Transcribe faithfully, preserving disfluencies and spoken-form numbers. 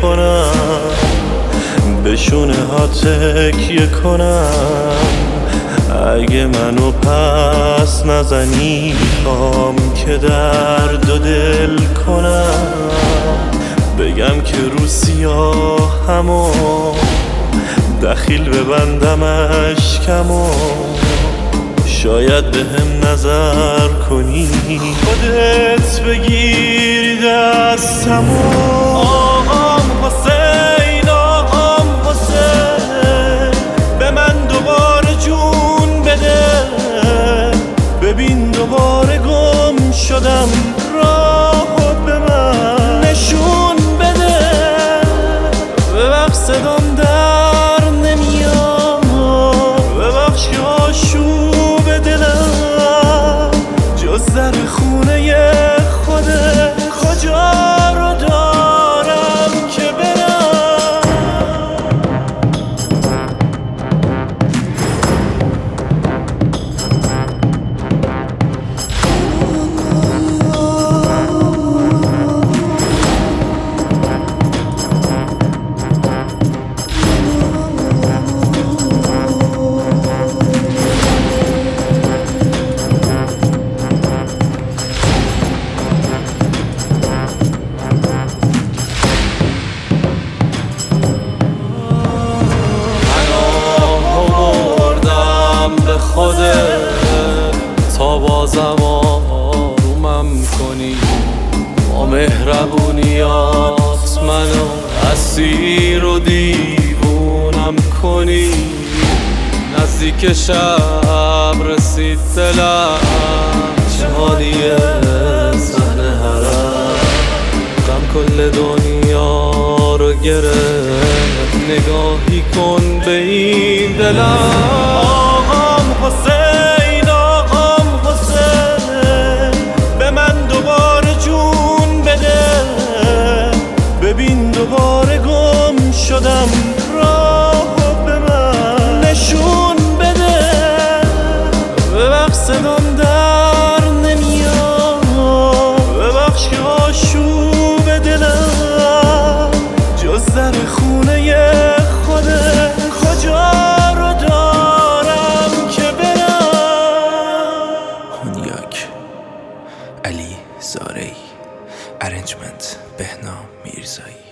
کنم، به شونه ها تکیه کنم. اگه منو پس نزنی میخوام که درد و دل کنم. بگم که رو سیاهمو دخیل ببندم اشکمو، شاید به هم نظر کنی خودت بگیری دستمو. آقام حسین، آقام حسین، به من دوباره جون بده. ببین دوباره گم شدم، راهو به من نشون بده. ببخش صدام در نمیاد، ببخش که آشوب دلم جز در خونه خوده کجا رو دارم که برم. تا بازم آرومم کنی، با مهربونیات منو اسیر و دیوونم کنی. نزدیک شب رسید دلم جهانیه صحنه حرم، غم کل دنیا رو گرفت. نگاهی کن به این دلم. آقام حسین، آقام حسین، به من دوباره جون بده. ببین دوباره گم شدم، راهو به من نشون بده. ببخش صدام در نمیاد، ببخش که آشوب دلم جز در خونه خوده کجا رو دارم که برم. هونیاک علی زارعی، ارنجمنت بهنام میرزایی.